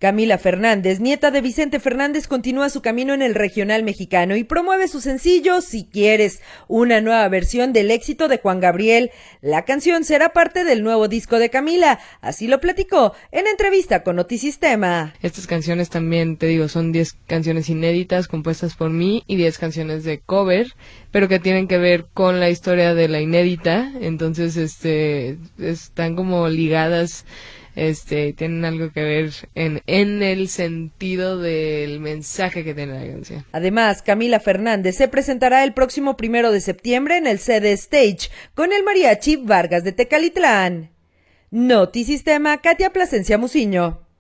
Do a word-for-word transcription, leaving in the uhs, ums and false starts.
Camila Fernández, nieta de Vicente Fernández, continúa su camino en el regional mexicano y promueve su sencillo Si Quieres, una nueva versión del éxito de Juan Gabriel. La canción será parte del nuevo disco de Camila, así lo platicó en entrevista con Notisistema. Estas canciones también, te digo, son diez canciones inéditas compuestas por mí y diez canciones de cover, pero que tienen que ver con la historia de la inédita, entonces este están como ligadas. Este, tienen algo que ver en, en el sentido del mensaje que tiene la canción. Además, Camila Fernández se presentará el próximo primero de septiembre en el C D Stage con el mariachi Vargas de Tecalitlán. Notisistema, Katia Plasencia Muciño.